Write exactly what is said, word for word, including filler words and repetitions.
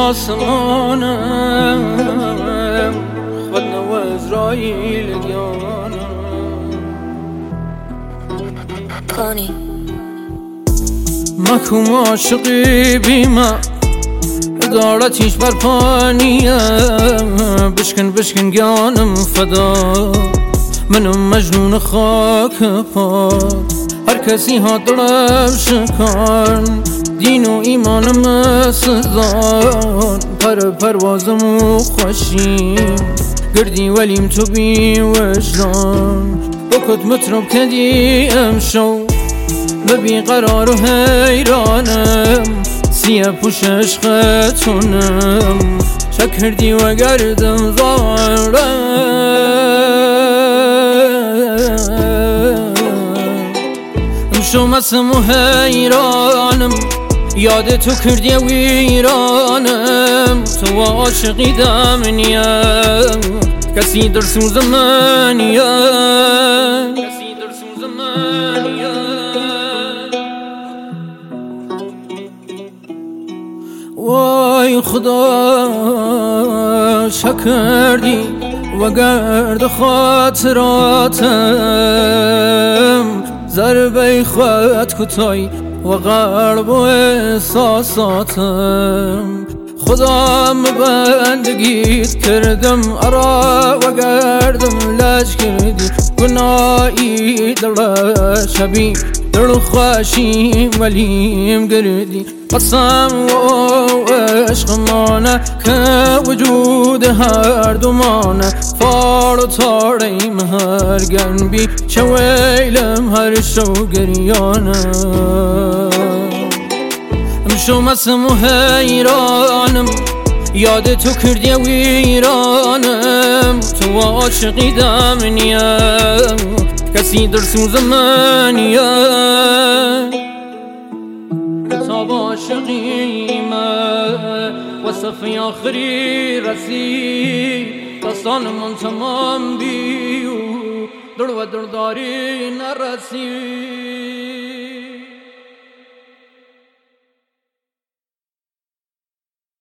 آسمانم خود نو ازرائیل گیانم کانی مکوم عاشقی بیمه ادارتیش بر پانیه بشکن بشکن گیانم فدا منم مجنون خاک پاک هر کسی ها درم شکن دین و ایمانم سزان پر پروازم و خوشیم گردی ولیم تو بی وجدان بکت مطرب کدی امشو ببی قرار و حیرانم سیه پوش عشقتونم شک کردی و گردم زارم امشو مسم و حیرانم یاد تو کردی ویرانم تو عاشقی دمنیم کسی در سوز منیم کسی در سوز منیم وای خدا شکردی و گرد خاطراتم ضربه خود کتای و غرب و احساساتم خدا بندگیت کردم ارا و گردم لج کردی گناهی در شبی در خوشیم ولیم گردی قسم و عشق مانه که وجود هر دومانه فار و تاریم هر گنبی چه ویلم هر شو گریانه امشو مسم و حیرانم یاد تو کردی ویرانم تو عاشقی دمنیم کسی در سوز منیم کتاب عاشقیمه و صفحه آخری رسید داستان من تمام بی و در و درداری نرسید